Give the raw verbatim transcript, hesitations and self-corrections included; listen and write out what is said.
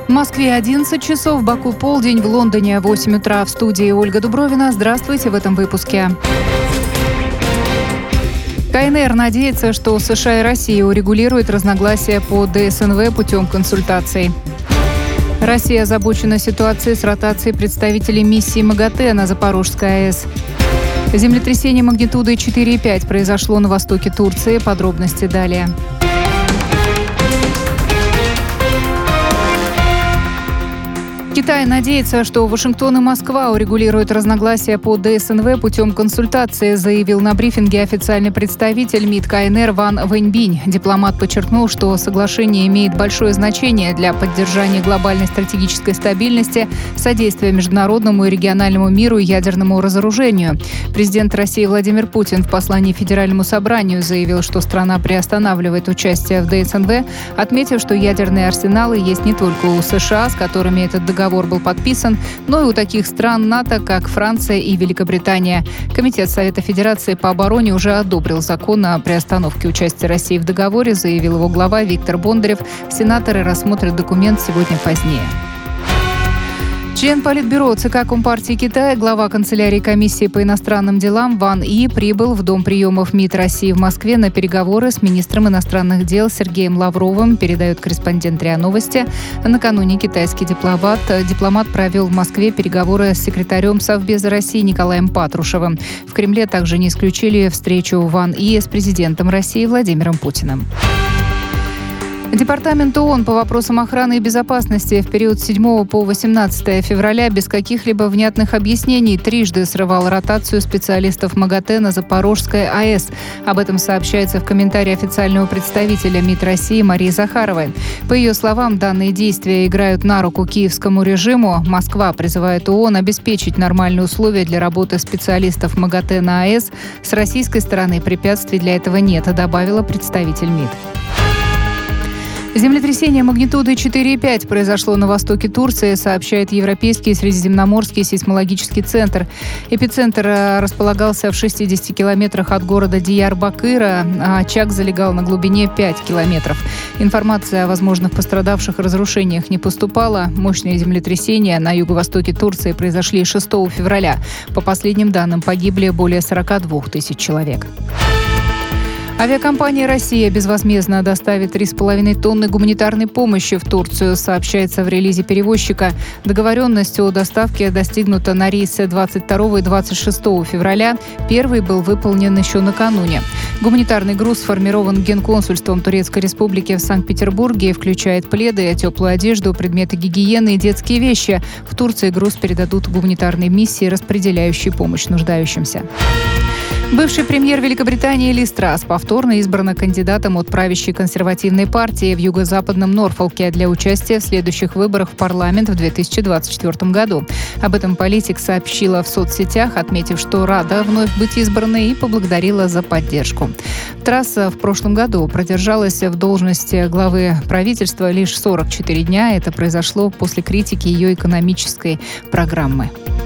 В Москве одиннадцать часов, в Баку полдень, в Лондоне восемь утра. В студии Ольга Дубровина. Здравствуйте в этом выпуске. КНР надеется, что США и Россия урегулируют разногласия по ДСНВ путем консультаций. Россия озабочена ситуацией с ротацией представителей миссии МАГАТЭ на Запорожской АЭС. Землетрясение магнитудой четыре и пять произошло на востоке Турции. Подробности далее. Китай надеется, что Вашингтон и Москва урегулируют разногласия по ДСНВ путем консультации, заявил на брифинге официальный представитель МИД КНР Ван Вэньбинь. Дипломат подчеркнул, что соглашение имеет большое значение для поддержания глобальной стратегической стабильности, содействия международному и региональному миру и ядерному разоружению. Президент России Владимир Путин в послании Федеральному собранию заявил, что страна приостанавливает участие в ДСНВ, отметив, что ядерные арсеналы есть не только у США, с которыми этот договор Договор был подписан, но и у таких стран НАТО, как Франция и Великобритания. Комитет Совета Федерации по обороне уже одобрил закон о приостановке участия России в договоре, заявил его глава Виктор Бондарев. Сенаторы рассмотрят документ сегодня позднее. Член Политбюро ЦК Компартии Китая, глава канцелярии комиссии по иностранным делам Ван И прибыл в Дом приемов МИД России в Москве на переговоры с министром иностранных дел Сергеем Лавровым, передает корреспондент РИА Новости. Накануне китайский дипломат, дипломат провел в Москве переговоры с секретарем Совбеза России Николаем Патрушевым. В Кремле также не исключили встречу Ван И с президентом России Владимиром Путиным. Департамент ООН по вопросам охраны и безопасности в период с седьмого по восемнадцатое февраля без каких-либо внятных объяснений трижды срывал ротацию специалистов МАГАТЭ на Запорожской АЭС. Об этом сообщается в комментарии официального представителя МИД России Марии Захаровой. По ее словам, данные действия играют на руку киевскому режиму. Москва призывает ООН обеспечить нормальные условия для работы специалистов МАГАТЭ на АЭС. С российской стороны препятствий для этого нет, добавила представитель МИД. Землетрясение магнитудой четыре и пять произошло на востоке Турции, сообщает Европейский Средиземноморский сейсмологический центр. Эпицентр располагался в шестидесяти километрах от города Диярбакыра, а очаг залегал на глубине пяти километров. Информация о возможных пострадавших и разрушениях не поступала. Мощные землетрясения на юго-востоке Турции произошли шестого февраля. По последним данным, погибли более сорока двух тысяч человек. Авиакомпания «Россия» безвозмездно доставит три с половиной тонны гуманитарной помощи в Турцию, сообщается в релизе перевозчика. Договоренность о доставке достигнута на рейсы двадцать второго и двадцать шестого февраля. Первый был выполнен еще накануне. Гуманитарный груз сформирован Генконсульством Турецкой Республики в Санкт-Петербурге и включает пледы, теплую одежду, предметы гигиены и детские вещи. В Турции груз передадут гуманитарной миссии, распределяющей помощь нуждающимся. Бывший премьер Великобритании Лиз Трасс повторно избрана кандидатом от правящей консервативной партии в юго-западном Норфолке для участия в следующих выборах в парламент в две тысячи двадцать четвёртом году. Об этом политик сообщила в соцсетях, отметив, что рада вновь быть избранной и поблагодарила за поддержку. Трасс в прошлом году продержалась в должности главы правительства лишь сорок четыре дня. Это произошло после критики ее экономической программы.